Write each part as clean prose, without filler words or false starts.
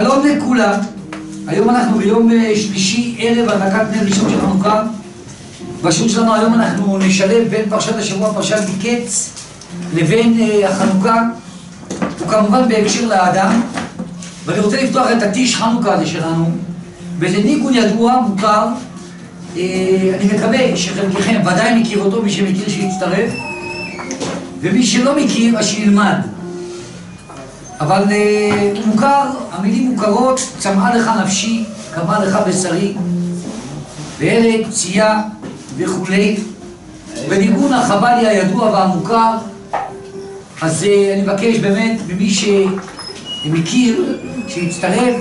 שלום לכולם. היום אנחנו ביום שלישי ערב הדלקת נר ראשון של חנוכה. בשיעור שלנו היום אנחנו נשלב בין פרשת השבוע, פרשת מקץ, לבין החנוכה, וכמובן בהקשר לאדם. ואני רוצה לפתוח את הטיש חנוכה הזה שלנו, וזה ניגון ידוע, מוכר. אני מקווה שחלקכם ודאי מכיר אותו, מי שמכיר שיצטרף, ומי שלא מכיר אז שילמד. אבל הוא מוכר, המילים מוכרות: צמאה לך נפשי, קמה לך בשרי, ואלה צייה וכולי, וניגון החבל הידוע והמוכר. אז אני מבקש באמת ממי שמכיר שיצטרף.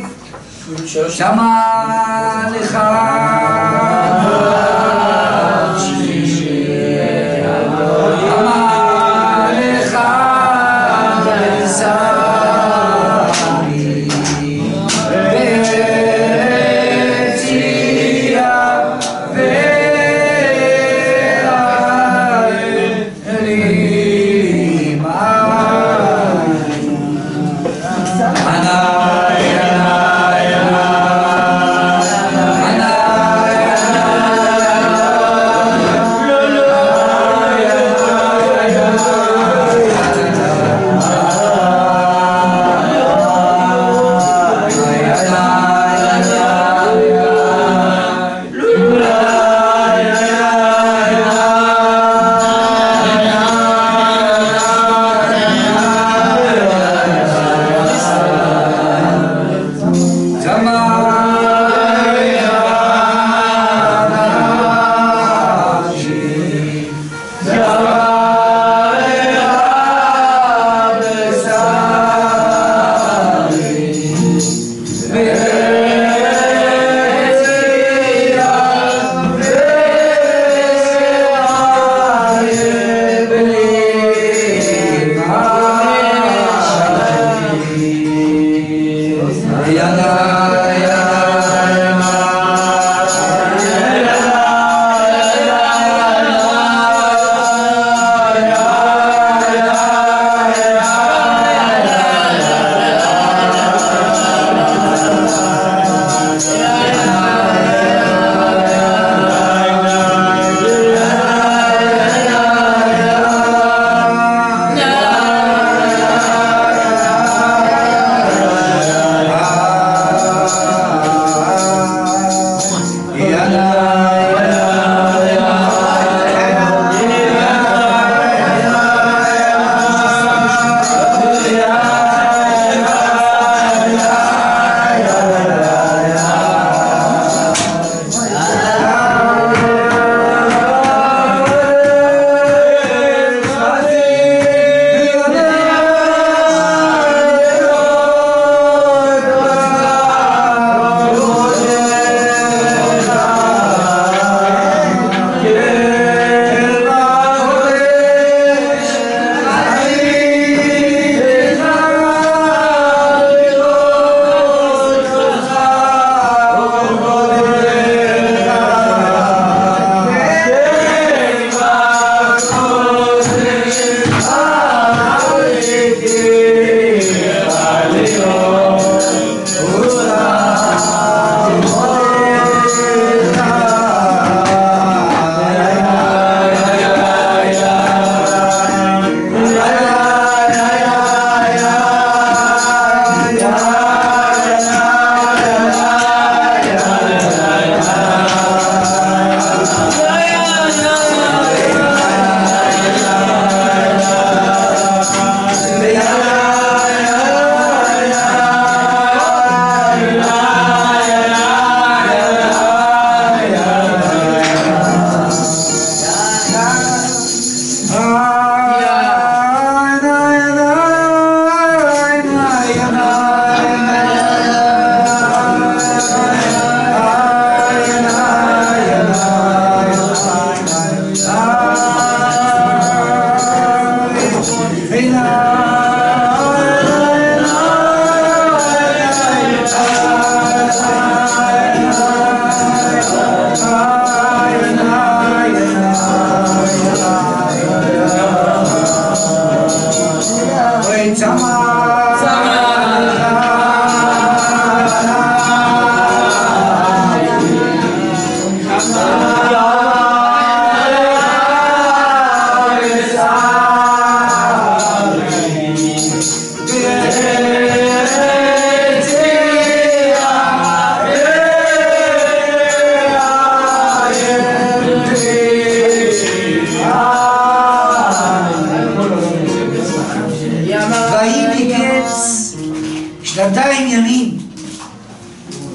צמאה לך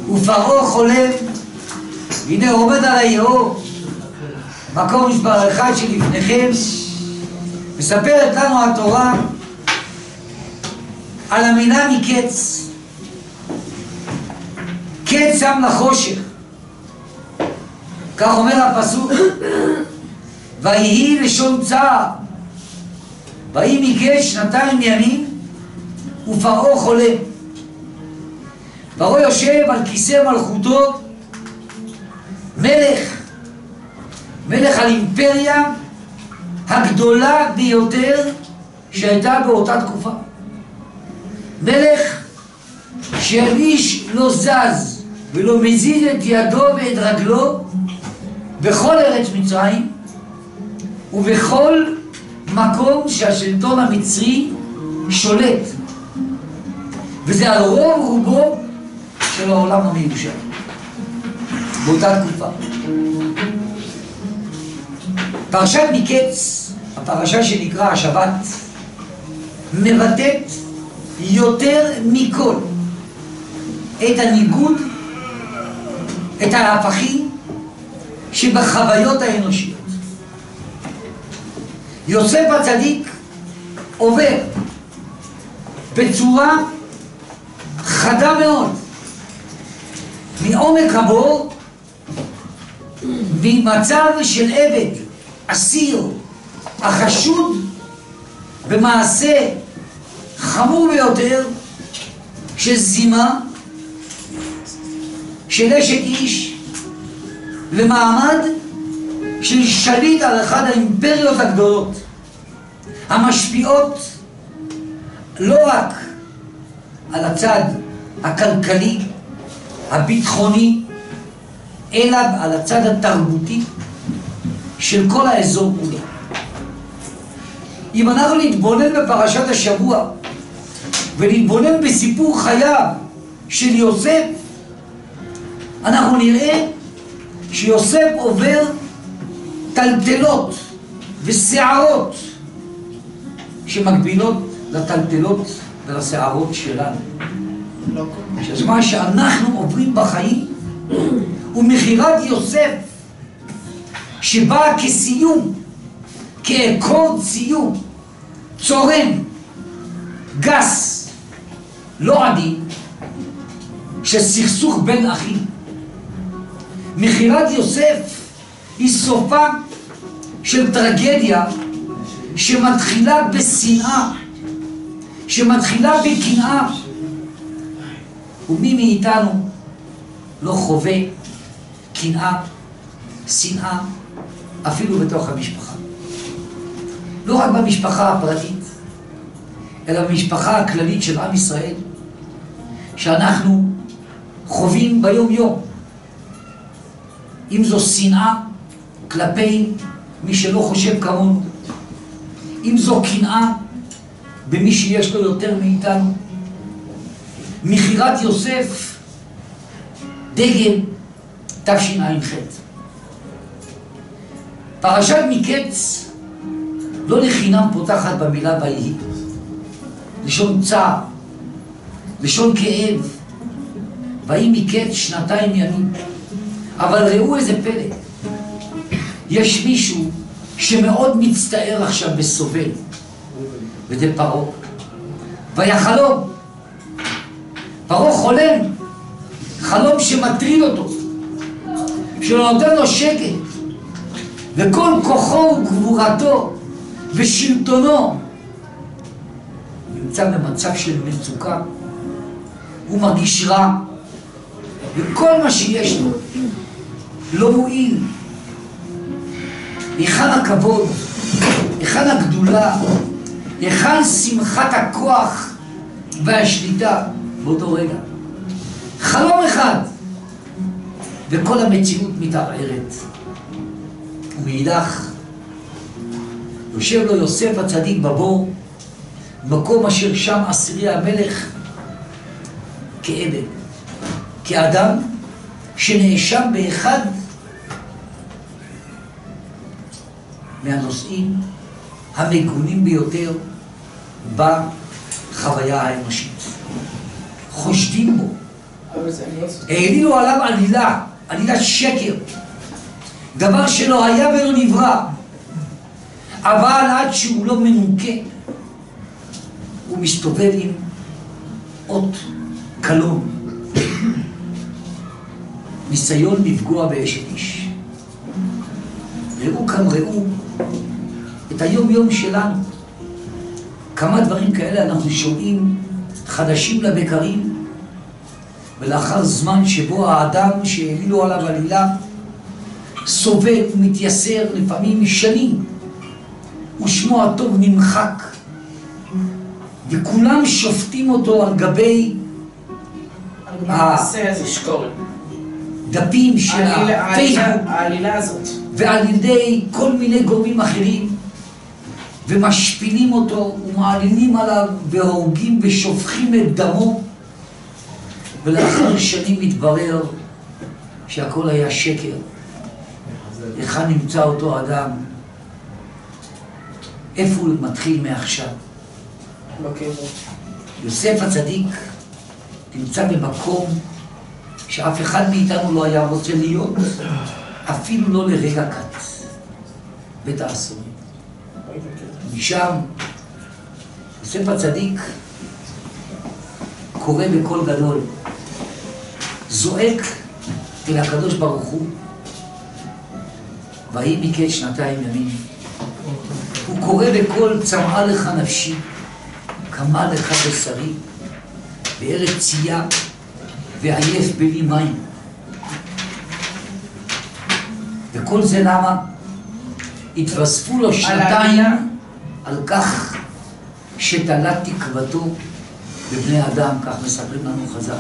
ופרעה חולם, והנה עומד על היאור, מקום מספר 1 שלפניכם. מספרת לנו התורה על המילה מקץ. קץ שם לחושך, כך אומר הפסוק, ויהי לשון צער, ויהי מקץ 2 ימים ופרעה חולם. פרעה יושב על כיסא מלכותו, מלך על אימפריה הגדולה ביותר שהייתה באותה תקופה. מלך שאיש לא זז ולא מזיז את ידו ואת רגלו בכל ארץ מצרים ובכל מקום שהשלטון המצרי שולט, וזה על רוב רובו של העולם המיושב באותה תקופה. פרשת מקץ, הפרשה שנקרא השבת, מבטאת יותר מכל את הניגוד, את ההפכים שבחוויות האנושיות. יוסף הצדיק עובר בצורה חדה מאוד מעומק הבור, ממצב של עבד, אסיר, החשוד במעשה חמור ביותר של זימה, של אשת איש, למעמד של שליט על אחד האימפריות הגדולות המשפיעות לא רק על הצד הכלכלי הביטחוני, אלא על הצד התרבותי של כל האזור כולו. אם אנחנו נתבונן בפרשת השבוע ונתבונן בסיפור חייו של יוסף, אנחנו נראה שיוסף עובר טלטלות וסערות שמקבילות לטלטלות ולסערות שלנו. שזה מה שאנחנו עוברים בחיים, ומכירת יוסף שבאה כסיום, כאקורד סיום צורם, גס, לא עדין, של סכסוך בין אחים. מכירת יוסף היא סופה של טרגדיה שמתחילה בשנאה, שמתחילה בקנאה. ומי מאיתנו לא חווה קנאה, שנאה, אפילו בתוך המשפחה? לא רק במשפחה הפרטית, אלא במשפחה הכללית של עם ישראל, שאנחנו חווים ביום יום. אם זו שנאה כלפי מי שלא חושב כמונו, אם זו קנאה במי שיש לו יותר מאיתנו. מכירת יוסף, דגל תשע"ח. פרשת מקץ לא לחינם פותחת במילה ויהי, לשון צער, לשון כאב. ויהי מקץ 2 ימים. אבל ראו איזה פלא, יש מישהו שמאוד מצטער עכשיו בסובל, וזה פרעה. ויחלום, פרעה חולם, חלום שמטריד אותו, שלא נותן לו שקט, וכל כוחו וגבורתו ושלטונו נמצא במצב של מצוקה. הוא מרגיש רע, וכל מה שיש לו לא מועיל. היכן הכבוד, היכן הגדולה, היכן שמחת הכוח והשליטה באותו רגע? חלום אחד וכל המציאות מתערערת. ומאידך יושב לו יוסף הצדיק בבור, מקום אשר שם עשירי המלך, כעבד, כאדם שנאשם באחד מהנושאים המגונים ביותר בחוויה האנושית. חושדים בו, העלילו עליו עלילה, עלילת שקר, דבר שלא היה ולא נברא, אבל עד שהוא לא מנוקה, הוא מסתובב עם אות קלון, ניסיון לפגוע באשת איש. ראו כאן, ראו את היום יום שלנו. כמה דברים כאלה אנחנו שומעים חדשים לבקרים, ולאחר זמן שבו האדם שהעלילו עליו עלילה סובל ומתייסר לפעמים שנים, ושמו הטוב נמחק, וכולם שופטים אותו על גבי הדפים של הפייסבוק העלילה הזאת, ועל ידי כל מיני גורמים אחרים, ומשפילים אותו ומעלילים עליו והורגים ושופכים את דמו, ולאחר שנים מתברר שהכל היה שקר. היכן נמצא אותו אדם? איפה הוא מתחיל מעכשיו? יוסף הצדיק נמצא במקום שאף אחד מאיתנו לא היה רוצה להיות, אפילו לא לרגע קט. בית האסורים. משם יוסף הצדיק קורא בקול גדול, זועק אל הקדוש ברוך הוא, ויהי מקץ 2 ימים. הוא קורא בקול, צמאה לך נפשי, קמה לך בשרי, בארץ צייה ועייף בלי מים. וכל זה למה? התווספו לו 2 על כך שתלת תקוותו בבני אדם, כך מספרים לנו חז"ל.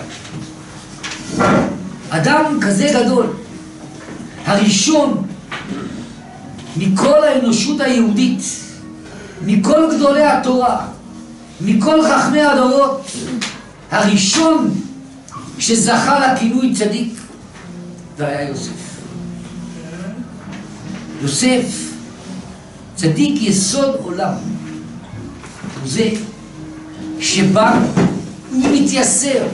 אדם כזה גדול, הראשון מכל האנושות היהודית, מכל גדולי התורה, מכל חכמי הדורות, הראשון שזכה לכינוי צדיק, זה היה יוסף. יוסף, צדיק יסוד עולם, הוא זה שבא ומתייסר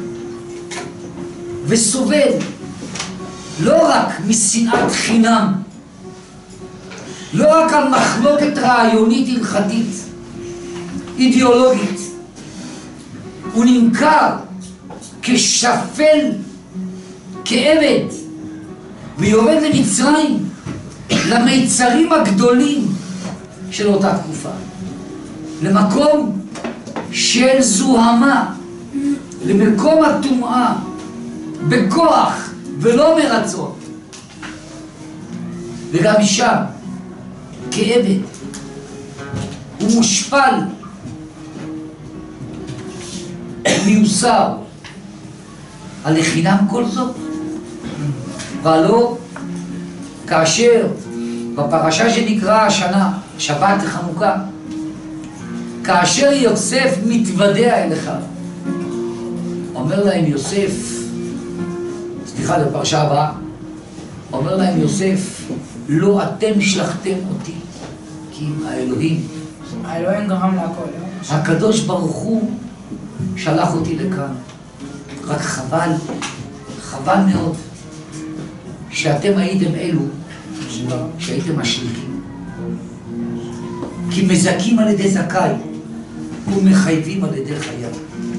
וסובל לא רק משנאת חינם, לא רק על מחלוקת רעיונית הלכתית, אידיאולוגית, הוא נמכר כשפל, כעבד, ויורד למצרים, למיצרים הגדולים של אותה תקופה, למקום של זוהמה, למקום הטומאה, בכוח ולא מרצון, וגם שם כעבד הוא מושפל, מיוסר. על לחינם כל זאת, והלא כאשר בפרשה שנקרא השנה, שבת חנוכה, כאשר יוסף מתוודע אל אחיו, אומר להם יוסף, סליחה, לפרשה הבאה, אומר להם יוסף, לא אתם שלחתם אותי, כי האלוהים גרם להכל. הקדוש ברוך הוא שלח אותי לכאן. רק חבל מאוד שאתם הייתם אלו שהייתם השליחים, כי מזכים על ידי זכאי ומחייבים על ידי חייו.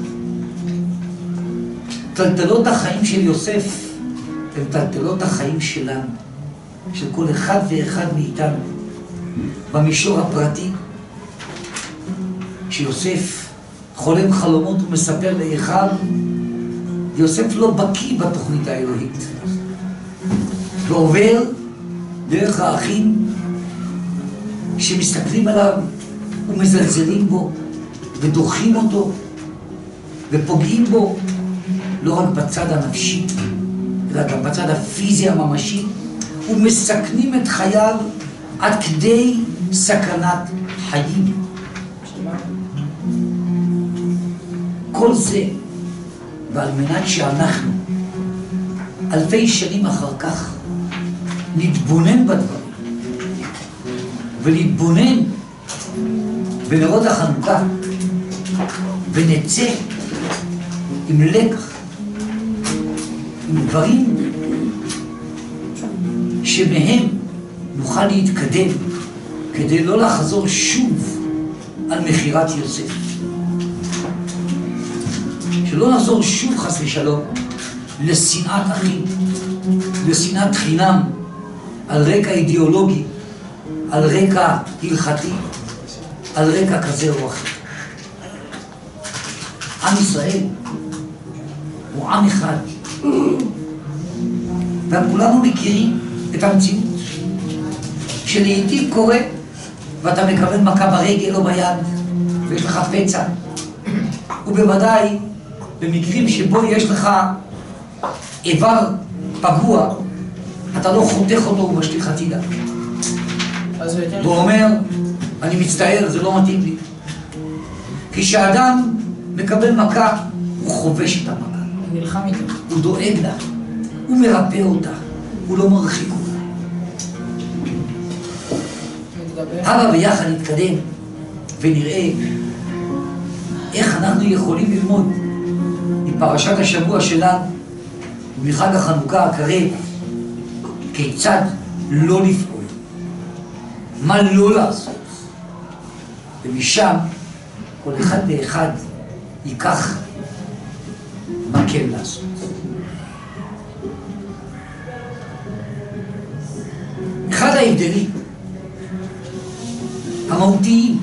טלטלות החיים של יוסף הם טלטלות החיים שלנו, של כל אחד ואחד מאיתנו. במישור הפרטי, שיוסף חולם חלומות ומספר לאחיו, יוסף לא בקיא בתוכנית האלוהית, ועובר דרך האחים שמסתכלים עליו ומזלזלים בו ודוחים אותו ופוגעים בו, לא רק בצד הנפשי אלא גם בצד הפיזי הממשי, ומסכנים את חייו עד כדי סכנת חיים. כל זה ועל מנת שאנחנו אלפי שנים אחר כך נתבונן בדברים ונתבונן בנרות החנוכה ונצא עם לקח עם דברים שמהם נוכל להתקדם כדי לא לחזור שוב על מכירת יוסף. שלא נחזור שוב חס ושלום לשנאת אחים, לשנאת חינם על רקע אידיאולוגי, על רקע הלכתי, על רקע כזה או אחר. עם ישראל הוא עם אחד, וכולנו מכירים את המציאות שלעיתים קורה ואתה מקבל מכה ברגל או ביד ויש לך פצע, ובוודאי במקרים שבו יש לך איבר פגוע אתה לא חותך אותו ומשליך הצידה ואומר אני מצטער, זה לא מתאים לי. כשאדם מקבל מכה הוא חובש את המכה, הוא נלחם איתה, הוא דואג לה, הוא מרפא אותה, הוא לא מרחיק אותה. הבה ביחד נתקדם ונראה איך אנחנו יכולים ללמוד מפרשת השבוע שלנו ומחג החנוכה הקרב כיצד לא לפעול, מה לא לעשות, ומשם כל אחד ואחד ייקח מה כן לעשות. אחד ההבדלים המהותיים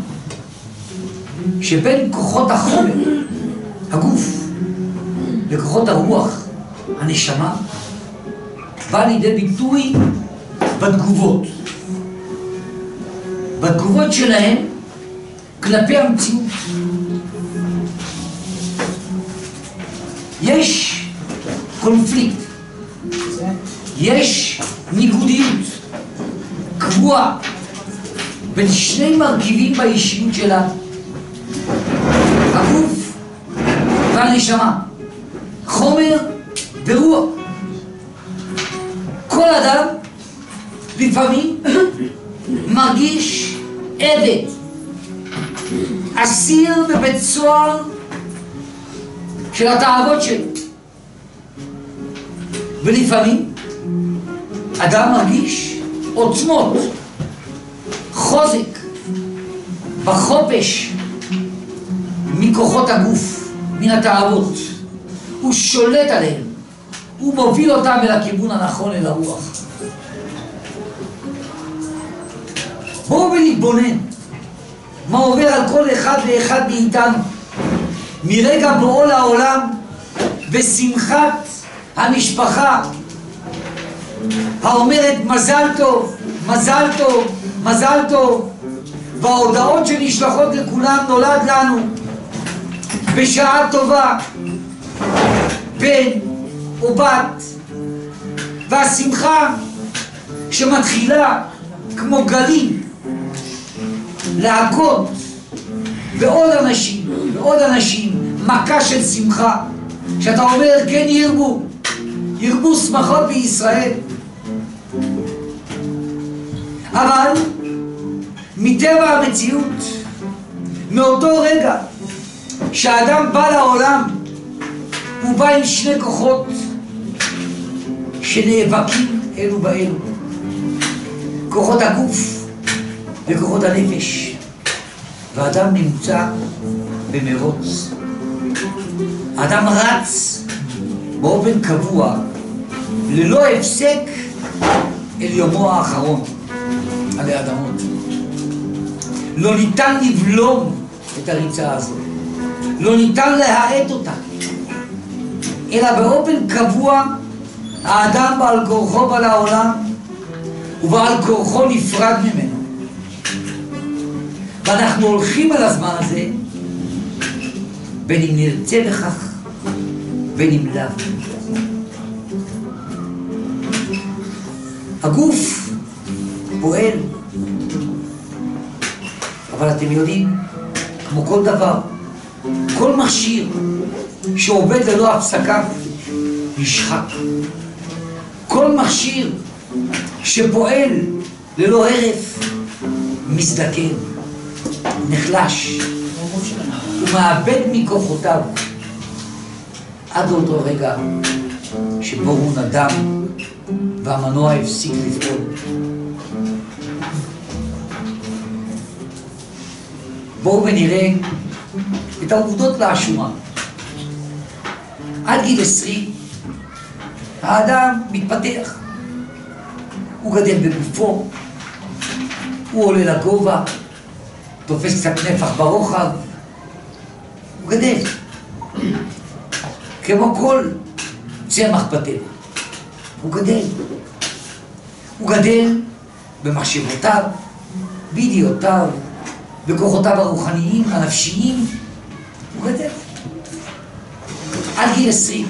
שבין כוחות החומר, הגוף, וכוחות הרוח, הנשמה, בא לידי ביטוי בתגובות. בתגובות שלהם כלפי המציאות. יש קונפליקט, יש ניגודיות קבועה בין שני מרכיבים באישיות שלנו, הגוף והנשמה, חומר ורוח. כל אדם לפעמים מרגיש עבד, אסיר בבית סוהר של התאוות שלו, ולפעמים אדם מרגיש עוצמות, חוזק, בחופש מכוחות הגוף, מן התאוות. הוא שולט עליהם, הוא מוביל אותם אל הכיוון הנכון, אל הרוח. בואו ונתבונן מה עובר על כל אחד ואחד מאיתנו מרגע בואו לעולם ושמחת המשפחה האומרת מזל טוב, מזל טוב, מזל טוב, וההודעות שנשלחות לכולם נולד לנו בשעה טובה בן או בת, והשמחה שמתחילה כמו גלים להכות בעוד אנשים ועוד אנשים, מכה של שמחה שאתה אומר כן ירבו, ירבו שמחות בישראל. אבל מטבע המציאות, מאותו רגע שהאדם בא לעולם הוא בא עם שני כוחות שנאבקים אלו באלו, כוחות הגוף וכוחות הנפש, והאדם נמצא במרוץ. האדם רץ באופן קבוע ללא הפסק אל יומו האחרון עלי אדמות. לא ניתן לבלום את הריצה הזאת, לא ניתן להאט אותה, אלא באופן קבוע האדם בעל כורחו בא לעולם ובעל כורחו נפרד ממנו, ואנחנו הולכים על הזמן הזה בין אם נרצה בכך בין אם לאו. הגוף פועל, אבל אתם יודעים, כמו כל דבר, כל מכשיר שעובד ללא הפסקה נשחק. כל מכשיר שפועל ללא הרף מזדקן, נחלש, הוא מאבד מכוחותיו עד לאותו רגע שבו הוא נדם והמנוע הפסיק לפעול. בואו ונראה את העובדות לאשורה. עד גיל 20 האדם מתפתח, הוא גדל בגופו, הוא עולה לגובה, תופס קצת נפח ברוחב, הוא גדל כמו כל צמח בטבע. הוא גדל במחשבותיו, בידיעותיו, בכוחותיו הרוחניים, הנפשיים. הוא גדל עד גיל 20.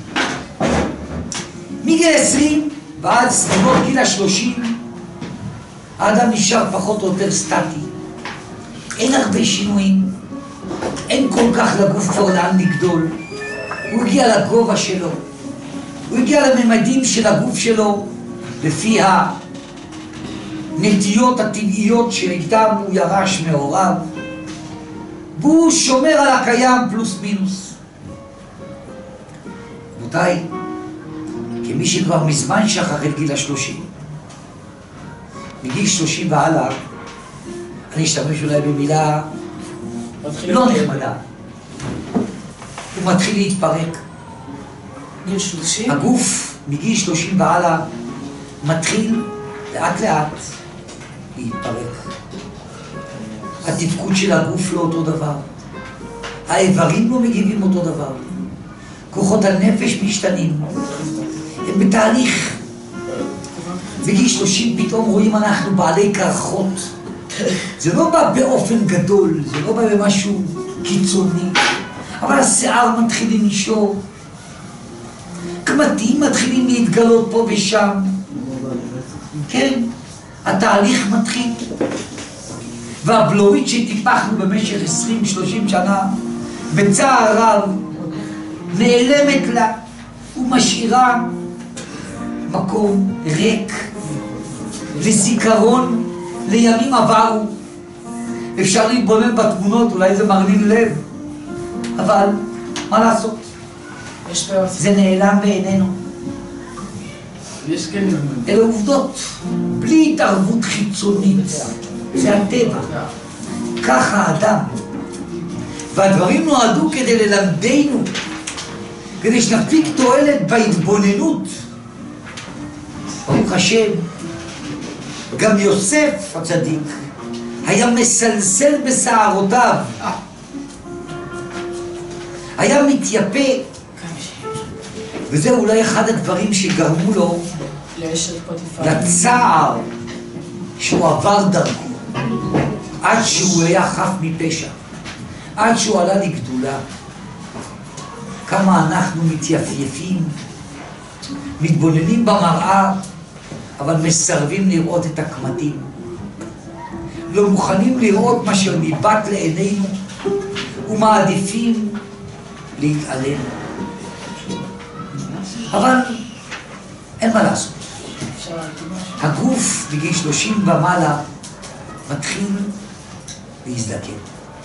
מגיל 20 ועד סביבות גיל 30 האדם נשאר פחות או יותר סטטי. אין הרבה שינויים, אין כל כך לגוף כבר לאן לגדול. הוא הגיע לגובה שלו, הוא הגיע לממדים של הגוף שלו לפי הנטיות הטבעיות שאיתם הוא ירש מהוריו, והוא שומר על הקיים פלוס מינוס. רבותיי, כמי שכבר מזמן שכח את גיל 30, מגיל 30 והלאה, אני אשתמש אולי במילה לא נחמדה, הוא מתחיל להתפרק. גיל 30? הגוף מגיל 30 והלאה מתחיל לאט לאט להתפרק. התפקוד של הגוף לא אותו דבר, האיברים לא מגיבים אותו דבר, כוחות הנפש משתנים, הם בתהליך. בגיל 30 פתאום רואים אנחנו בעלי קרחות. זה לא בא באופן גדול, זה לא בא במשהו קיצוני, אבל השיער מתחיל לנשור, קמטים מתחילים להתגלות פה ושם. כן, התהליך מתחיל. והבלורית שטיפחנו במשך 20-30 שנה, בצער רב, נעלמת לה ומשאירה מקום ריק וזיכרון לימים עברו. אפשר להתבונן בתמונות, אולי זה מרנין לב, אבל מה לעשות? זה נעלם בעינינו. אלה עובדות, בלי התערבות חיצונית. זה הטבע, ככה האדם. והדברים נועדו כדי ללמדנו, כדי שנפיק תועלת בהתבוננות. ברוך השם, גם יוסף הצדיק היה מסלסל בשערותיו, היה מתייפה, וזה אולי אחד הדברים שגרמו לו לצער שהוא עבר דרכו, עד שהוא היה חף מפשע, עד שהוא עלה לגדולה. כמה אנחנו מתייפייפים, מתבוננים במראה, אבל מסרבים לראות את הקמטים, לא מוכנים לראות מה שמבט לעינינו, ומעדיפים להתעלם. אבל אין מה לעשות, הגוף בגיל 30 ומעלה מתחיל להזדקן.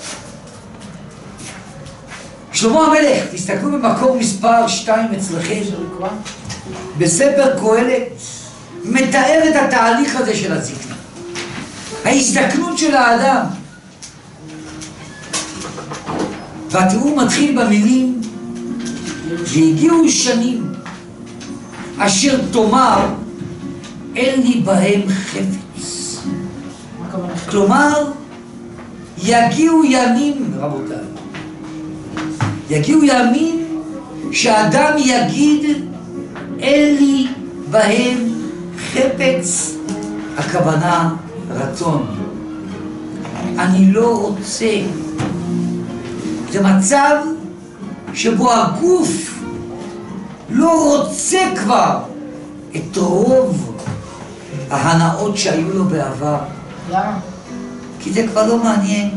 שלמה המלך, תסתכלו במקור מספר 2 אצלכם, בספר קהלת, מתאר את התהליך הזה של הזקנה, ההזדקנות של האדם. והתיאור מתחיל במילים, והגיעו שנים אשר תאמר אין לי בהם חפץ. כלומר, יגיעו ימים, רבותיי, יגיעו ימים שאדם יגיד אין לי בהם חפץ, הכוונה רצון. אני לא רוצה. זה מצב שבו הגוף לא רוצה כבר את רוב ההנאות שהיו לו בעבר. למה? כי זה כבר לא מעניין.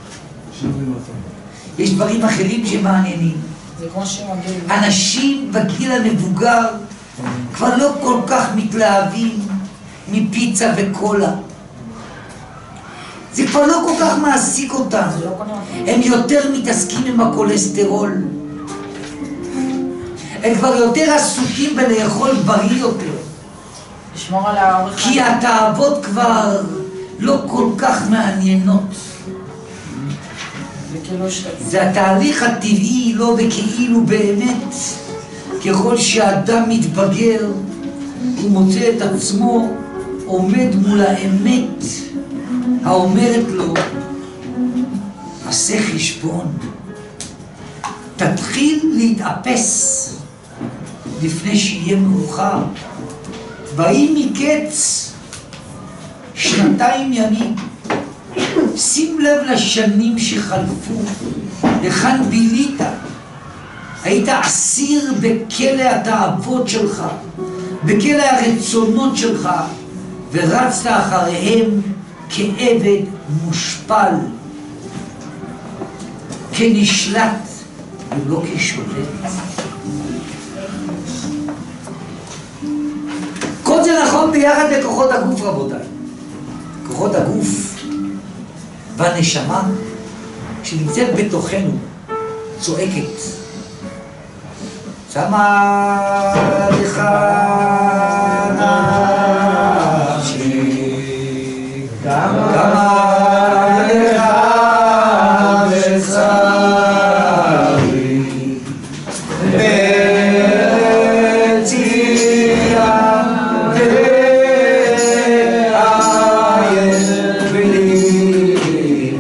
יש דברים אחרים שמעניינים. זה כמו שמגיעים. אנשים בגיל המבוגר כבר לא כל כך מתלהבים מפיצה וקולה. זה כבר לא כל כך מעסיק אותם. הם יותר מתעסקים עם הכולסטרול. הם כבר יותר עסוקים בלאכול בריא יותר. לשמור על האורך. כי התאוות כבר לא כל כך מעניינות. זה התהליך הטבעי, לא וכאילו באמת. ככל שאדם מתבגר, הוא מוצא את עצמו עומד מול האמת האומרת לו, עשה חשבון, תתחיל להתאפס לפני שיהיה מאוחר. באים מקץ 2 ימים, שים לב לשנים שחלפו, לכאן בילית, היית אסיר בכלא התאוות שלך, בכלא הרצונות שלך, ורצת אחריהם כעבד מושפל, כנשלט ולא כשולט. כל זה נכון ביחד לכוחות הגוף, רבותיי. כוחות הגוף והנשמה שנמצאת בתוכנו צועקת, שמה לך נפשי, כמה לך בשרי, בצייה ועין ולימי.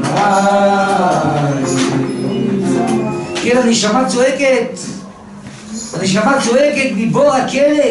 כן, הנשמה צועקת, הנשמה צועקת מבור הכלא,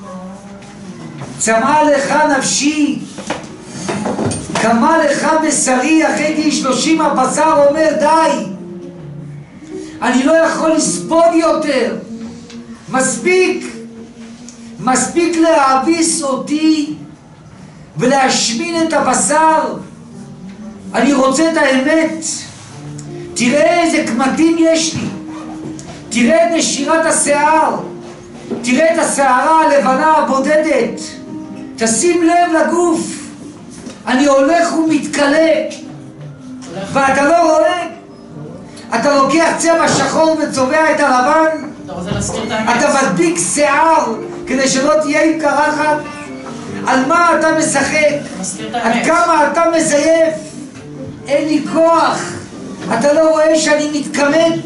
צמאה לך נפשי, כמה לך בשרי. אחרי גיל 30 הבשר אומר די, אני לא יכול לספוג יותר, מספיק, מספיק להאביס אותי ולהשמין את הבשר, אני רוצה את האמת. תראה איזה קמטים יש לי, תראה את נשירת השיער, תראה את השערה הלבנה הבודדת, תשים לב לגוף, אני הולך ומתקלה, ואתה לא רואה? אתה לוקח צבע שחור וצובע את הלבן, אתה מדביק שיער כדי שלא תהיה עם קרחת. על מה אתה משחק? עד כמה אתה מזייף? אין לי כוח, אתה לא רואה שאני מתכמת?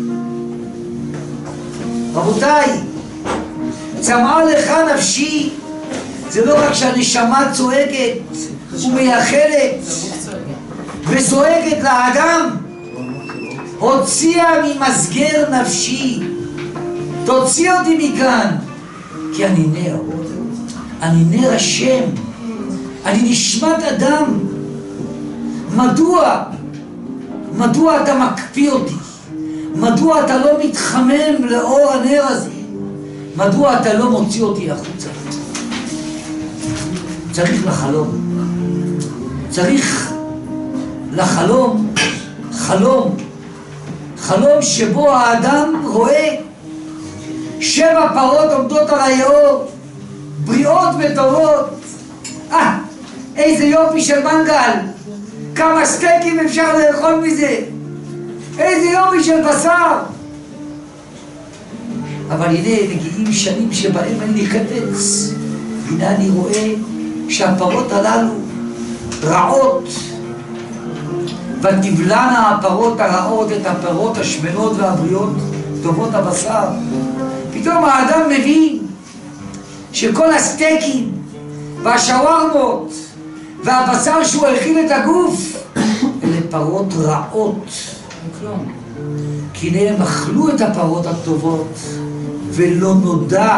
רבותיי, צמאה לך נפשי, זה לא רק שהנשמה צועקת ומייחלת וזועקת לאדם, הוציאה ממסגר נפשי, תוציא אותי מכאן, כי אני נר, אני נר השם, אני נשמת אדם. מדוע אתה מקפיא אותי? מדוע אתה לא מתחמם לאור הנר הזה? מדוע אתה לא מוציא אותי החוצה? צריך לחלום, צריך לחלום חלום שבו האדם רואה 7 פרות עומדות על היאור, בריאות וטובות. איזה יופי של מנגל, כמה סטייקים אפשר לאכול מזה, איזה יופי של בשר. אבל הנה מגיעים שנים שבהם אין לי חפץ, הנה אני רואה שהפרות הללו רעות, ותבלענה הפרות הרעות את הפרות השמנות והבריאות טובות הבשר. פתאום האדם מבין שכל הסטייקים והשווארמות והבשר שהוא הכין את הגוף אלה פרות רעות, כי הנה הם אכלו את הפרות הטובות ולא נודע,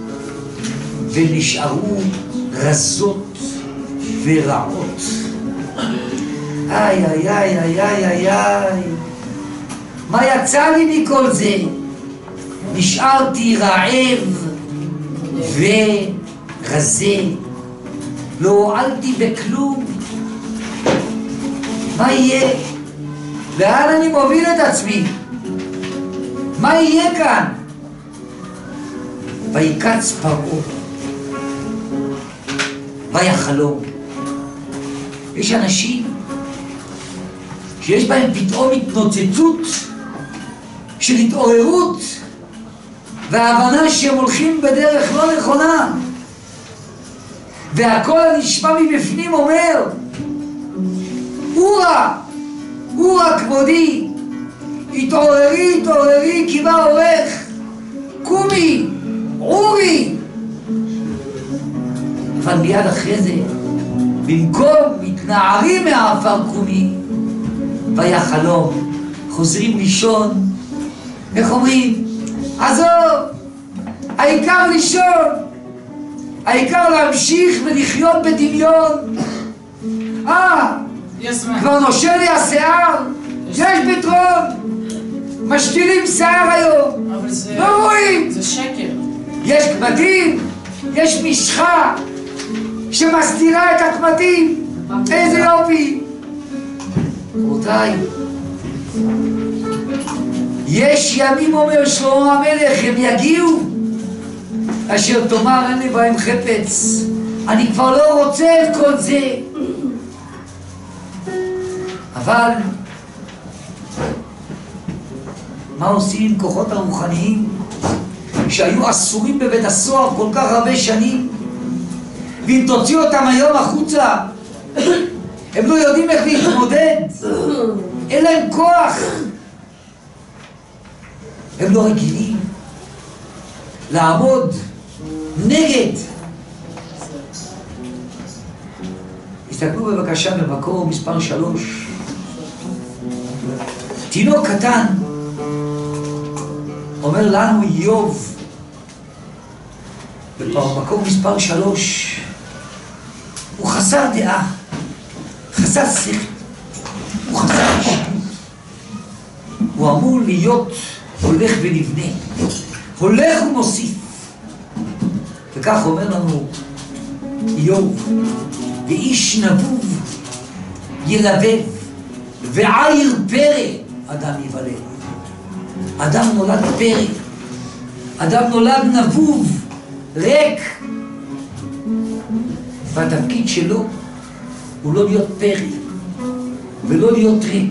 ונשארו רזות ורעות. איי איי איי איי איי איי איי, מה יצא לי מכל זה? נשארתי רעב ורזה, לא הועלתי בכלום. מה יהיה? לאן אני מוביל את עצמי? מה יהיה כאן? ויקץ פרעה ויחלום. יש אנשים שיש בהם פתאום התנוצצות של התעוררות, וההבנה שהם הולכים בדרך לא נכונה, והכל הנשמע מבפנים אומר, אורה כבודי, התעוררי, התעוררי, כי בא עורך, קומי, עורי. אבל מיד אחרי זה, במקום מתנערים מהעפר קומי, והיה חלום, חוזרים לישון, איך אומרים? עזוב, העיקר לישון, העיקר להמשיך ולחיות בדמיון. כבר נושר לי השיער, יש פתרון, משתילים שיער היום, לא רואים. זה שקר. יש קמטים, יש משחה שמסתירה את הקמטים, איזה יופי. רבותיי, יש ימים, אומר שלמה המלך, הם יגיעו אשר תאמר אין לי בהם חפץ, אני כבר לא רוצה את כל זה. אבל מה עושים עם כוחות הרוחניים שהיו אסורים בבית הסוהר כל כך הרבה שנים, ואם תוציא אותם היום החוצה הם לא יודעים איך להתמודד, אין להם כוח, הם לא רגילים לעמוד נגד. תסתכלו בבקשה במקור מספר 3. תינוק קטן אומר לנו איוב במקור מספר 3, הוא חסר דעה, חסר שכל, הוא חסר אישיות, הוא אמור להיות הולך ונבנה, הולך ומוסיף. וכך אומר לנו איוב, ואיש נבוב ילבב ועיר פרא אדם יוולד. אדם נולד פרא, אדם נולד נבוב, ריק, והתפקיד שלו הוא לא להיות פרא ולא להיות ריק,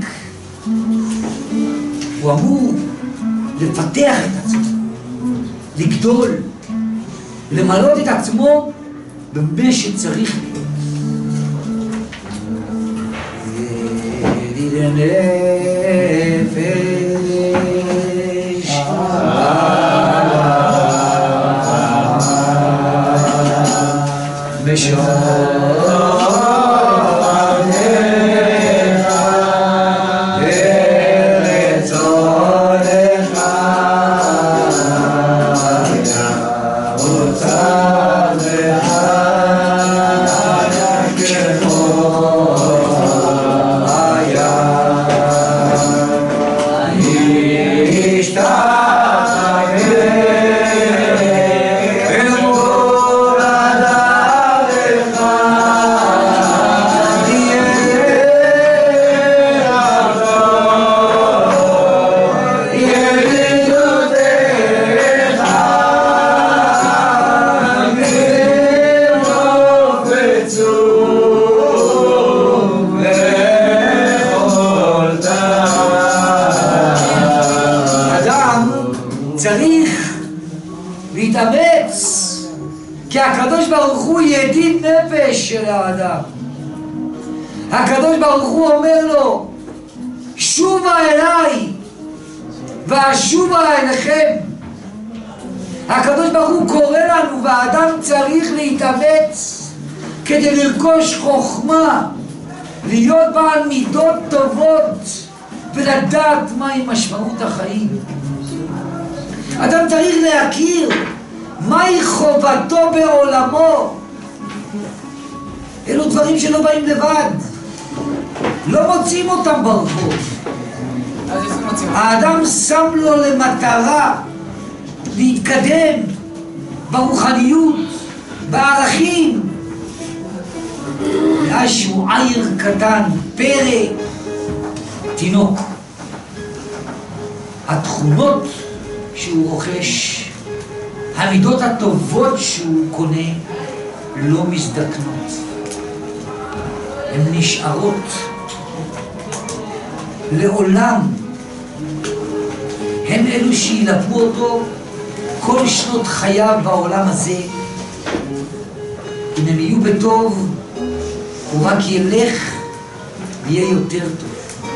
הוא אמור לפתח את עצמו, לגדול, למלות את עצמו במה שצריך להיות. צריך להתאמץ, כי הקדוש ברוך הוא ידיד נפש של האדם. הקדוש ברוך הוא אומר לו, שובה אליי ואשובה אליכם. הקדוש ברוך הוא קורא לנו, והאדם צריך להתאמץ כדי לרכוש חוכמה, להיות בעל מידות טובות ולדעת מהי משמעות החיים. אדם צריך להכיר מהי חובתו בעולמו. אלו דברים שלא באים לבד, לא מוצאים אותם ברחוב. האדם שם לו למטרה להתקדם ברוחניות, בערכים, ואז שהוא עיר קטן, פרא, תינוק, התכונות שהוא רוכש, המידות הטובות שהוא קונה, לא מזדקנות, הן נשארות לעולם. הם אלו שילוו אותו כל שנות חייו בעולם הזה, אם הם יהיו בטוב, הוא רק ילך ויהיה יותר טוב.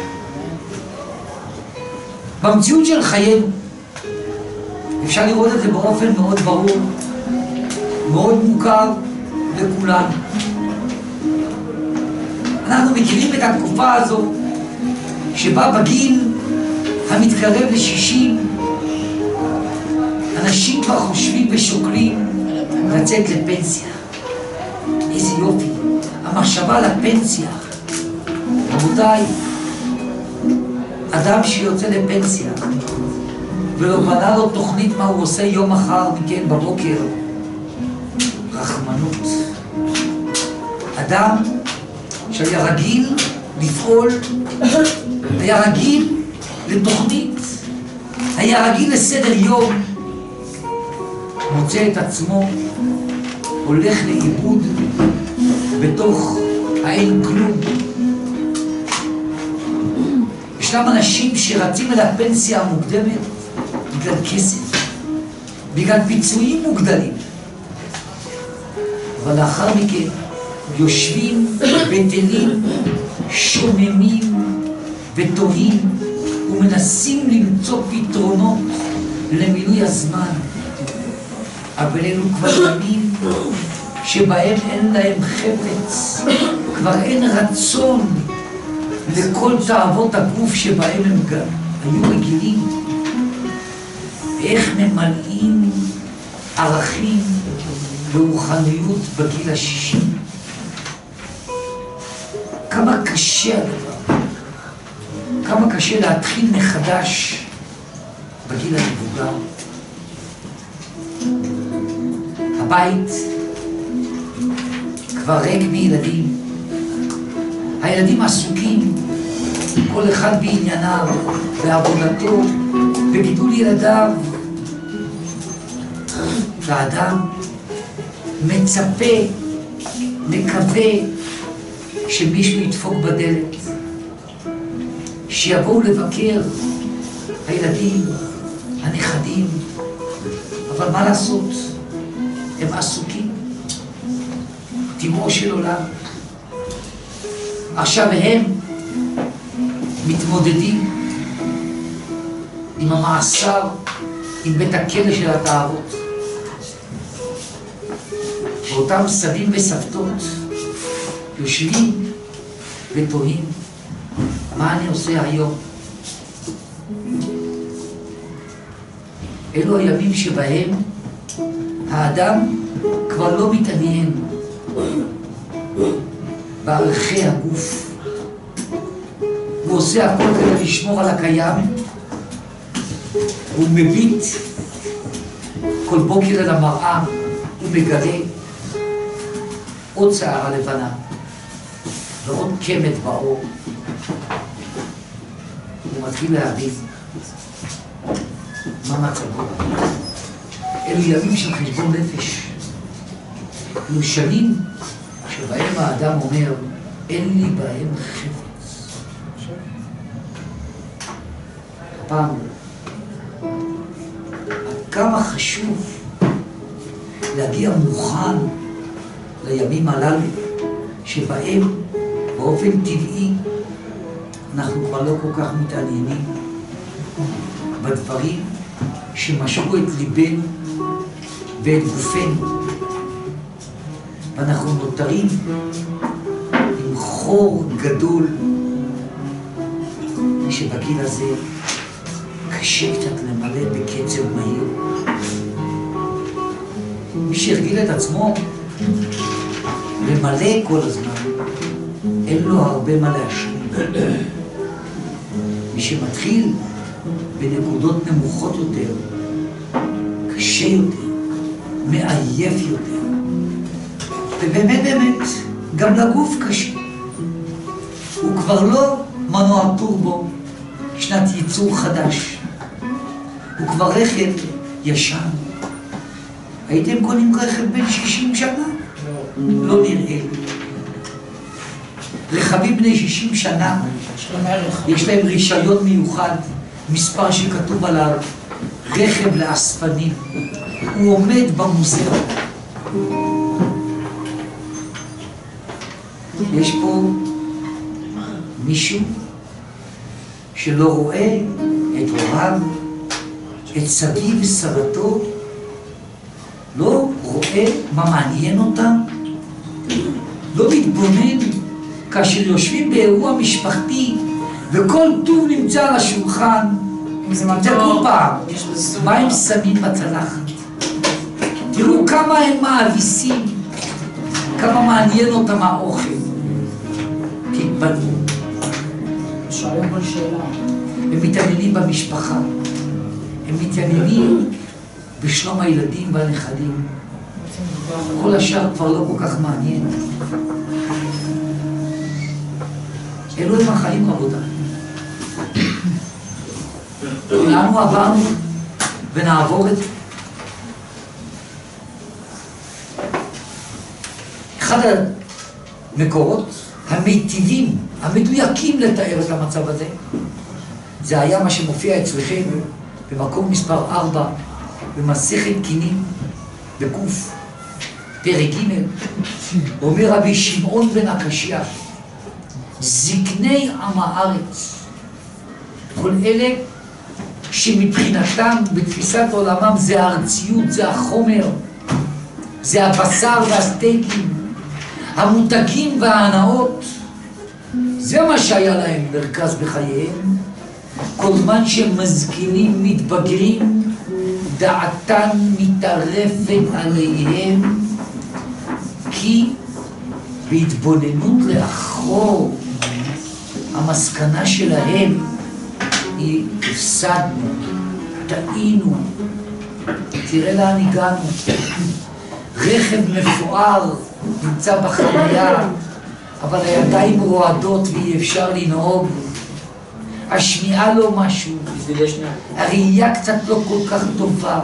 במציאות של חיינו, אפשר לראות את זה באופן מאוד ברור, מאוד מוכר לכולנו. אנחנו מכירים את התקופה הזו, שבה בגיל המתקרב ל-60, אנשים כבר חושבים ושוקלים לצאת לפנסיה. איזה יופי, המחשבה לפנסיה. רבותיי, אדם שיוצא לפנסיה ולא בנה לו תוכנית מה הוא עושה יום אחר מכן בבוקר, רחמנות. אדם שהיה רגיל לפעול, היה רגיל לתוכנית, היה רגיל לסדר יום, מוצא את עצמו הולך לאיבוד בתוך האין כלום. ישנם אנשים שרצים אל הפנסיה המוקדמת בגלל כסף, בגלל פיצויים מוגדלים, אבל לאחר מכן יושבים בטלים, שוממים ותוהים ומנסים למצוא פתרונות למילוי הזמן. אבל אלו כבר ימים שבהם אין להם חפץ, כבר אין רצון לכל תאוות הגוף שבהם הם גם היו רגילים. ואיך ממלאים ערכים ורוחניות בגיל ה-60. כמה קשה הדבר, כמה קשה להתחיל מחדש בגיל המבוגר. הבית כבר ריק מילדים, הילדים עסוקים, כל אחד בענייניו, בעבודתו, בגידול ילדיו. והאדם מצפה, מקווה שמישהו ידפוק בדלת, שיבואו לבקר הילדים, הנכדים, אבל מה לעשות? הם עסוקים, טבעו של עולם. עכשיו הם מתמודדים עם המאסר, עם בית הכלא של התאוות. ואותם סבים וסבתות יושבים ותוהים, מה אני עושה היום? אלו הימים שבהם האדם כבר לא מתעניין בערכי הגוף. הוא עושה הכל כדי לשמור על הקיים. הוא מביט כל בוקר אל המראה ומגלה עוד שערה לבנה ועוד קמת בעור. הוא מתחיל להבין מה מצבו. אלו ימים של חשבון נפש. אלו שנים שבהם האדם אומר, אין לי בהם חפץ. הפעם, עד כמה חשוב להגיע מוכן לימים הללו, שבהם באופן טבעי אנחנו כבר לא כל כך מתעניינים בדברים שמשכו את ליבנו ואת גופנו, ואנחנו נותרים עם חור גדול שבגיל הזה קשה קצת למלא בקצב מהיר. מי שהרגיל את עצמו למלא כל הזמן, אין לו הרבה מה להשלים. מי שמתחיל בנקודות נמוכות יותר, קשה יותר, מעייף יותר, ובאמת באמת גם לגוף קשה. הוא כבר לא מנוע טורבו, שנת ייצור חדש, הוא כבר רכב ישן. הייתם קונים רכב בן 60 שנה? לא נראה. רכבים בני 60 שנה יש להם רישיון מיוחד מספר שכתוב עליו רכב לאספנים. הוא עומד במוזיאון. יש פה מישהו שלא רואה את הוריו, את סבי וסבתו, לא רואה מה מעניין אותם, לא מתבונן כאשר יושבים באירוע משפחתי וכל טוב נמצא על השולחן. תראו פעם, מה הם שמים בצלחת? תראו כמה הם מאביסים, כמה מעניין אותם האוכל. תתבלו. שואלים כל שאלה. הם מתעניינים במשפחה, הם מתעניינים בשלום הילדים והנכדים. כל השאר כבר לא כל כך מעניין. אלו הם החיים, רבותיי. כולנו עברנו ונעבור את זה. אחד המקורות המיטיבים, המדויקים לתאר את המצב הזה, זה היה מה שמופיע אצלכם במקום מספר 4 במסכת קינים בקוף פרק ג'. אומר רבי שמעון בן הקשיא, זקני עם הארץ, כל אלה שמבחינתם בתפיסת עולמם זה הארציות, זה החומר, זה הבשר והסטייקים, המותגים וההנאות, זה מה שהיה להם מרכז בחייהם. כל זמן שהם מזקינים, מתבגרים, דעתן מתערפת עליהם, כי בהתבוננות לאחור המסקנה שלהם היא הפסדנו, טעינו, תראה לאן הגענו. רכב מפואר נמצא בחניה, אבל הידיים רועדות ואי אפשר לנהוג. השמיעה לא משהו, הראייה קצת לא כל כך טובה,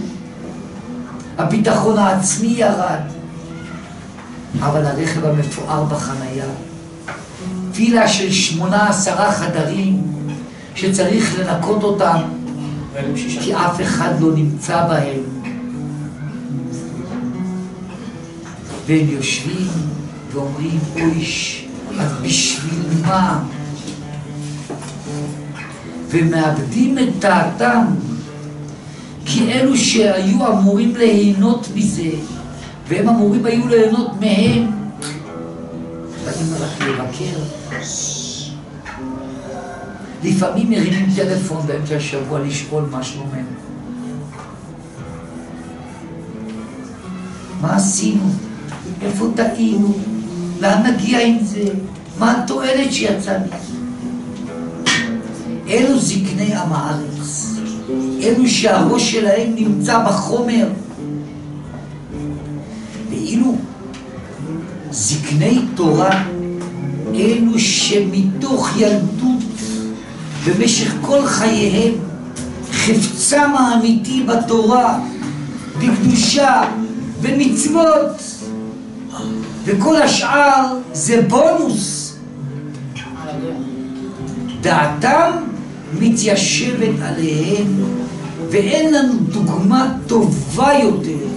הביטחון העצמי ירד, אבל הרכב המפואר בחניה, וילה של 8-10 חדרים שצריך לנקות אותם כי אף אחד לא נמצא בהם, והם יושבים ואומרים, אויש, אז בשביל מה? ומאבדים את דעתם, כי אלו שהיו אמורים ליהנות מזה, והם אמורים היו ליהנות מהם, באים רק לבקר. לפעמים מרימים טלפון באמצע השבוע לשאול מה שלומם. מה עשינו? איפה טעינו? לאן נגיע עם זה? מה התועלת שיצא מזה? אלו זקני עם הארץ, אלו שהראש שלהם נמצא בחומר. ואילו זקני תורה, אלו שמתוך ילדות במשך כל חייהם חפצם האמיתי בתורה, בקדושה, במצוות, וכל השאר זה בונוס. דעתם מתיישבת עליהם, ואין לנו דוגמה טובה יותר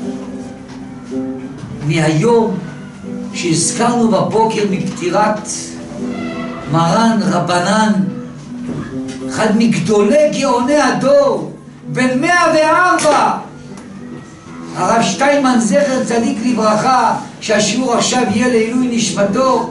מהיום שהזכרנו בבוקר מפטירת מרן רבנן, אחד מגדולי גאוני הדור, בן 104, הרב שטיינמן זכר צדיק לברכה, שהשיעור עכשיו יהיה לעילוי נשמתו.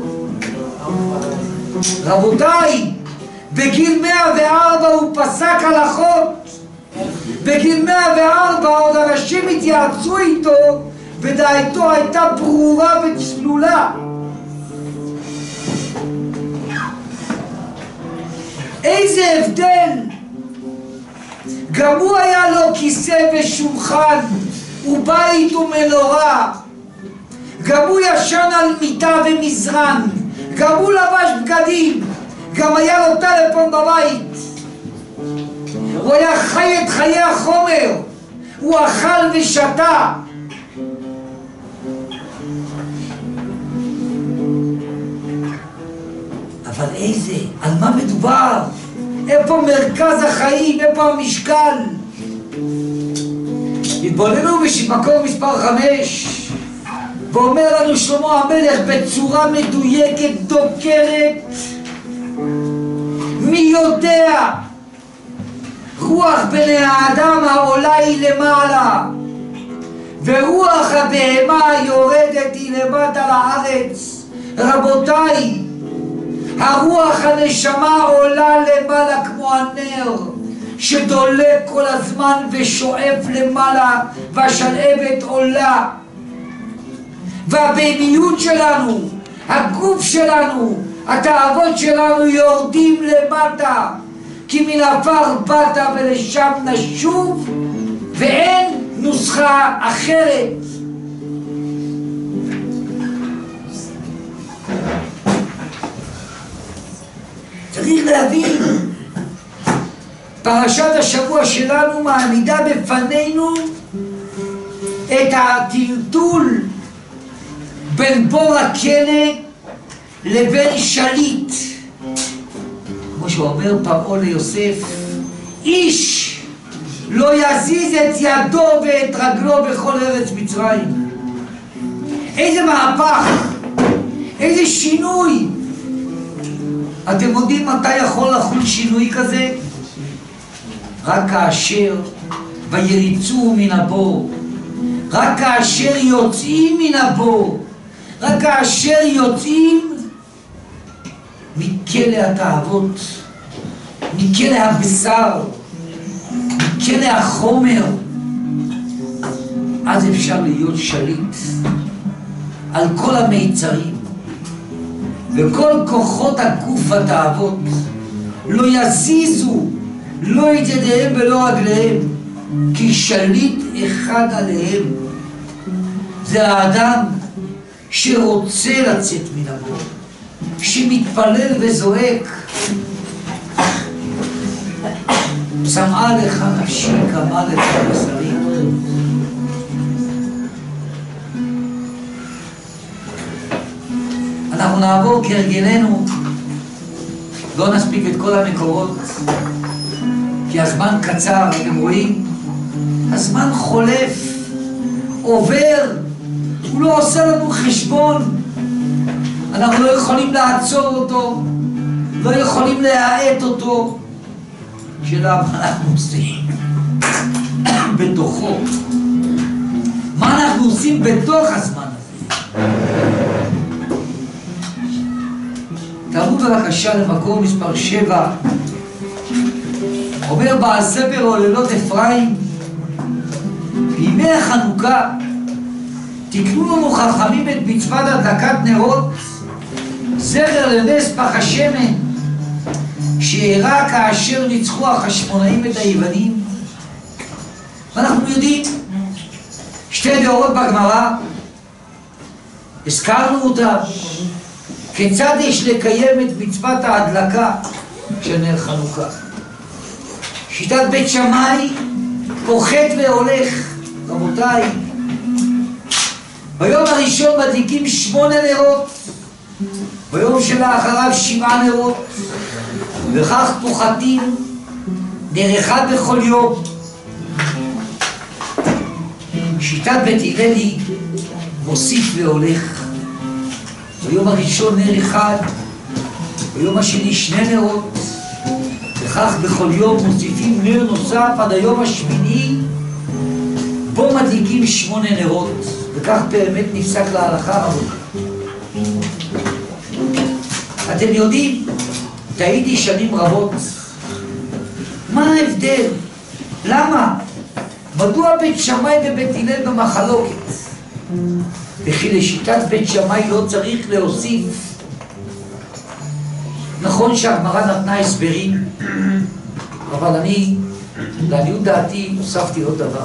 רבותיי, בגיל 104 הוא פסק הלכות. בגיל 104 עוד אנשים התייעצו איתו ודעתו הייתה ברורה וצלולה. איזה הבדל! גם הוא היה לו כיסא ושולחן ובית ומנורה, גם הוא ישן על מיטה ומזרן, גם הוא לבש בגדים, גם היה לו טלפון בבית. הוא היה חי את חיי החומר, הוא אכל ושתה. אבל איזה, על מה מדובר? איפה מרכז החיים? איפה המשקל? התבוננו במקור מספר 5 ואומר לנו שלמה המלך בצורה מדויקת, דוקרת, מי יודע? רוח בני האדם העולה היא למעלה ורוח הבהמה יורדת היא למטה לארץ. רבותיי, הרוח הנשמה עולה למעלה כמו הנר שדולק כל הזמן ושואף למעלה, והשלהבת עולה. והבהמיות שלנו, הגוף שלנו, התאוות שלנו יורדים למטה, כי מן עפר באת ולשם נשוב, ואין נוסחה אחרת. צריך להבין, פרשת השבוע שלנו מעמידה בפנינו את הטלטול בין בור הכלא לבין שליט. כמו שאומר פרעה ליוסף, איש לא יזיז את ידו ואת רגלו בכל ארץ מצרים. איזה מהפך, איזה שינוי. אתם יודעים מתי יכול לחול שינוי כזה? רק כאשר ויריצו מן הבור, רק כאשר יוצאים מן הבור, רק כאשר יוצאים מכלא התאוות, מכלא הבשר, מכלא החומר, אז אפשר להיות שליט על כל המיצרים. וכל כוחות הגוף התאוות לא יזיזו לא את ידיהם ולא רגליהם, כי שליט אחד עליהם. זה האדם שרוצה לצאת מן הבור, שמתפלל וזועק, שמעה לך נפשי כמה לך בשרי. אנחנו נעבור כהרגלנו, לא נספיק את כל המקורות כי הזמן קצר. אתם רואים? הזמן חולף, עובר, הוא לא עושה לנו חשבון. אנחנו לא יכולים לעצור אותו, לא יכולים להאט אותו. שאלה מה אנחנו עושים בתוכו, מה אנחנו עושים בתוך הזמן הזה. תראו בבקשה למקור מספר 7. אומר בעל ספר עוללות אפרים, בימי החנוכה תקנו לנו חכמים את מצוות הדלקת נרות, זכר לנס פח השמן שאירע כאשר ניצחו החשמונאים את היוונים. ואנחנו יודעים שתי דעות בגמרא, הזכרנו אותה, כיצד יש לקיים את מצוות ההדלקה של נר חנוכה. שיטת בית שמאי פוחת והולך. רבותיי, ביום הראשון מדליקים 8 נרות, ביום שלאחריו 7 נרות, וכך פוחתים נר אחד בכל יום. שיטת בית הללי מוסיף והולך, ביום הראשון נר אחד, ביום השני 2 נרות, וכך בכל יום מוסיפים נר נוסף עד היום השמיני, בו מדליקים 8 נרות, וכך באמת נפסק להלכה רבותיי. אתם יודעים, תהיתי שנים רבות, מה ההבדל? למה? מדוע בית שמאי ובית הלל במחלוקת? וכי לשיטת בית שמאי לא צריך להוסיף. נכון שהגמרא נתנה הסברים, אבל אני, לעניות דעתי, הוספתי עוד דבר.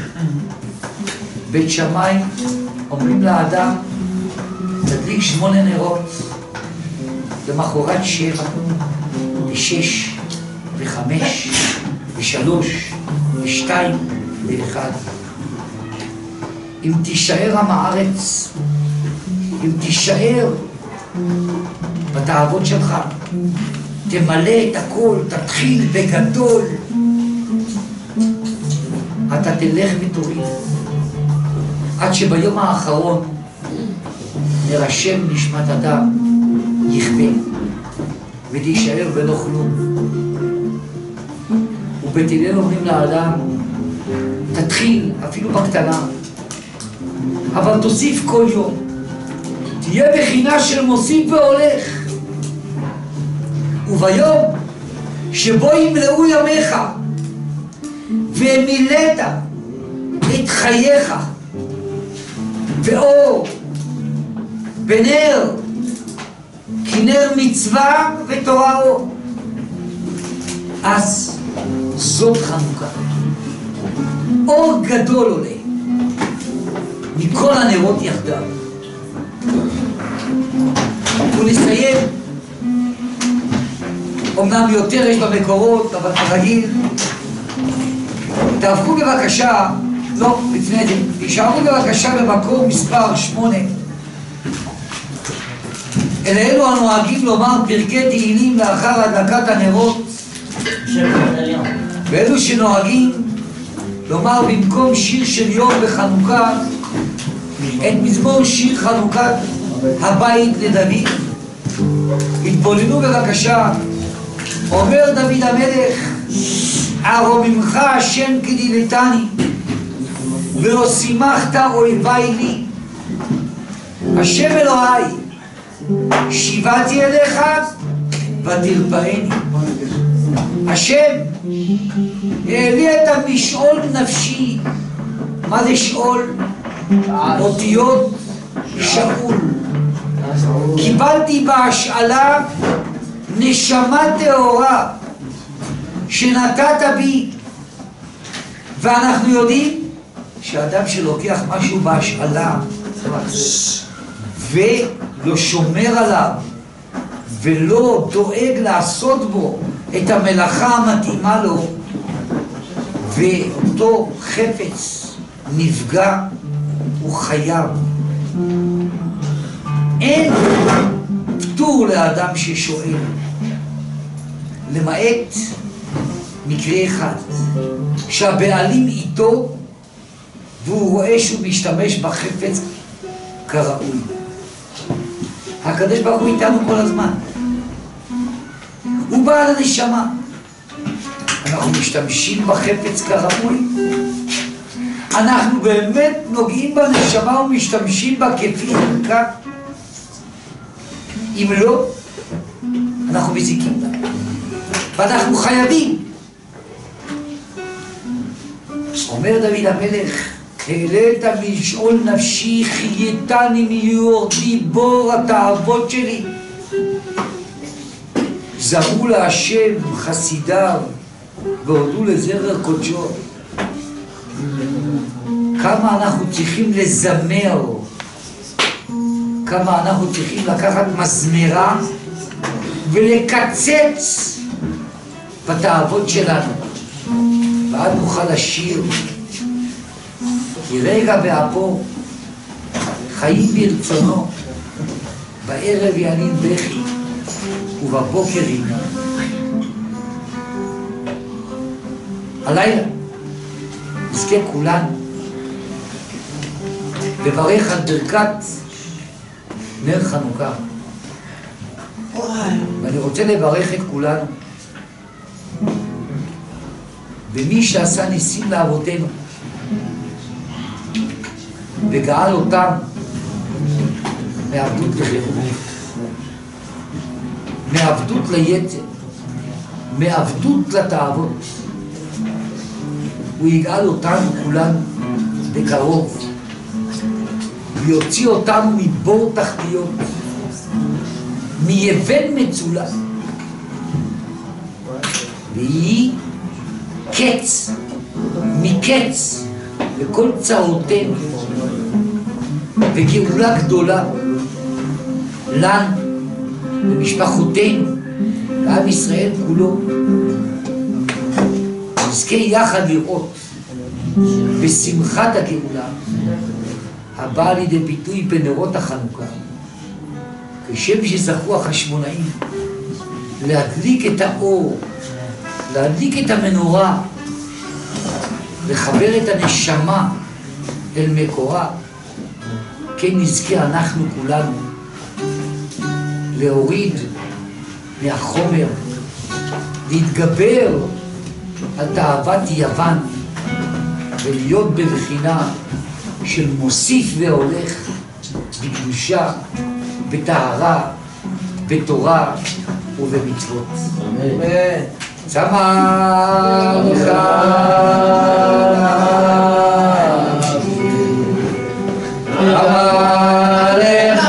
בית שמאי אומרים לאדם, תדליק 8 נרות, למחרת 7, ו6, ו5, ו3, ו2, ו1. אם תישאר עם הארץ, אם תישאר בתאוות שלך, תמלא את הכל, תתחיל בגדול. אתה תלך ותוריד, עד שביום האחרון נרשם נשמת אדם, יכבה, ותישאר בלא כלום. ובית הלל אומרים לאדם, תתחיל אפילו בקטנה, אבל תוסיף כל יום. תהיה בחינה של מוסיף והולך. וביום שבו ימלאו ימיך ומילאת את חייך ואור בנר, כי נר מצווה ותורה אור, אז זאת חנוכה. אור גדול עולה מכל הנרות יחדיו. ונסיים, אמנם יותר יש במקורות, אבל כרגיל, תהפכו בבקשה, לא, לפני זה, תישארו בבקשה במקור מספר 8. אלה אלו הנוהגים לומר פרקי תהילים לאחר הדלקת הנרות, ואלו שנוהגים לומר במקום שיר של יום בחנוכה את מזמור שיר חנוכת הבית לדוד. התבוננו בבקשה. אומר דוד המלך, ארוממך השם כדילתני ולא שימחת אויביי לי. השם אלוהי, שיבתי אליך ותרפאני. השם, העלי את המשעול נפשי. מה זה שאול? אותיות שאול. קיבלתי בהשאלה נשמה טהורה שנתת בי. ואנחנו יודעים שאדם שלוקח משהו בהשאלה ולא שומר עליו ולא דואג לעשות בו את המלאכה המתאימה לו, ואותו חפץ נפגע, הוא חייב. אין פטור לאדם ששואל, למעט מקרה אחד, שהבעלים איתו והוא רואה שהוא משתמש בחפץ כראוי. הקדוש ברוך הוא איתנו כל הזמן, הוא בעל הנשמה. אנחנו משתמשים בחפץ כראוי, אנחנו באמת נוגעים בנשמה ומשתמשים בה כפי ערכה. אם לא, אנחנו מזיקים לה, ואנחנו חייבים. אומר דוד המלך, העלית משאול נפשי, חייתני מיורדי בור התאוות שלי. זרו להשם חסידיו והודו לזרע קודשו. כמה אנחנו צריכים לזמר, כמה אנחנו צריכים לקחת מזמרה ולקצץ בתאוות שלנו, ואז נוכל לשיר. כי רגע באפו חיים ברצונו, בערב ינין בכי ובבוקר רינה. הלילה נזכה כולנו לברך על ברכת נר חנוכה, ואני רוצה לברך את כולנו במי שעשה ניסים לאבותינו וגאל אותם מעבדות לחירות, מעבדות ליתר, מעבדות לתאוות. הוא יגאל אותנו כולנו בקרוב ויוציא אותנו מבור תחתיות, מיבן מצולה, ויהי קץ מקץ לכל צרותינו וגאולה גדולה לנו, למשפחותינו, לעם ישראל כולו. נזכה יחד לראות בשמחת הגאולה הבאה לידי ביטוי בנרות החנוכה, כשם שזכו החשמונאים להדליק את האור, להדליק את המנורה, לחבר את הנשמה אל מקורה. כן נזכה אנחנו כולנו להוריד מהחומר, להתגבר על תאוות יוון ולהיות בבחינה של מוסיף והולך בקדושה, בטהרה, בתורה ובמצוות. אמן. צמח לך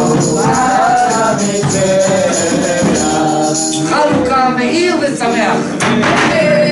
חנוכה מאיר ושמח.